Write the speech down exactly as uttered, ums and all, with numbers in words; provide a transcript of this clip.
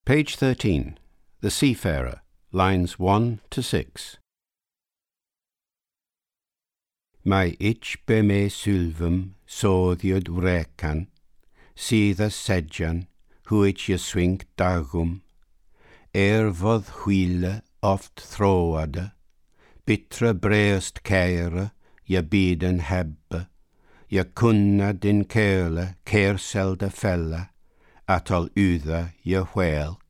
Page thirteen. The Seafarer, lines one to six. Mae ich be me sylvum soddiod wrecan, sydd y sedian, hwyt y swink dagwm, er fodd hwyle oft throwada, bitra breust ceira, y byd yn hebbe, y cwnna din ceirle, ceir selda fella, atol ydda y hwel